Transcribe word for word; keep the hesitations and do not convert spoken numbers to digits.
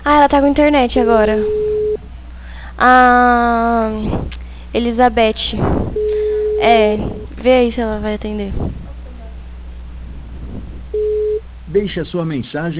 Ah, ela tá com internet agora. Ah, Elizabeth. É, vê aí se ela vai atender. Deixe a sua mensagem